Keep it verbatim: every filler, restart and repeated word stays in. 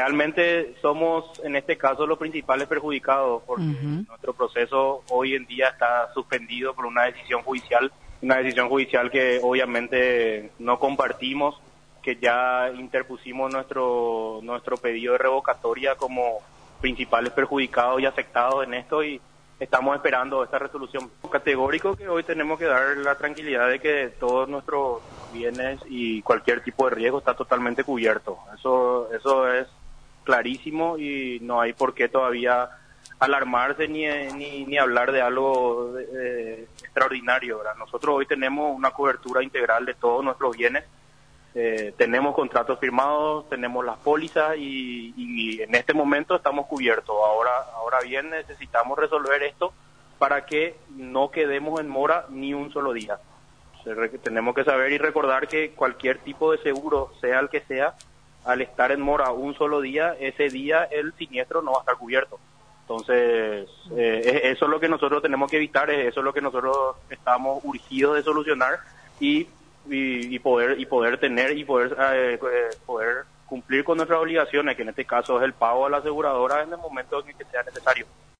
realmente somos en este caso los principales perjudicados porque uh-huh. nuestro proceso hoy en día está suspendido por una decisión judicial, una decisión judicial que obviamente no compartimos, que ya interpusimos nuestro nuestro pedido de revocatoria como principales perjudicados y afectados en esto y estamos esperando esta resolución. Categórico que hoy tenemos que dar la tranquilidad de que todos nuestros bienes y cualquier tipo de riesgo está totalmente cubierto. Eso eso es clarísimo y no hay por qué todavía alarmarse ni ni, ni hablar de algo de, de, extraordinario, ¿verdad? Nosotros hoy tenemos una cobertura integral de todos nuestros bienes. Eh, tenemos contratos firmados, tenemos las pólizas y, y en este momento estamos cubiertos. Ahora, ahora bien, necesitamos resolver esto para que no quedemos en mora ni un solo día. Tenemos que saber y recordar que cualquier tipo de seguro, sea el que sea, al estar en mora un solo día, ese día el siniestro no va a estar cubierto. Entonces, eh, eso es lo que nosotros tenemos que evitar, eso es lo que nosotros estamos urgidos de solucionar y Y, y poder y poder tener y poder eh, poder cumplir con nuestras obligaciones, que en este caso es el pago a la aseguradora en el momento en que sea necesario.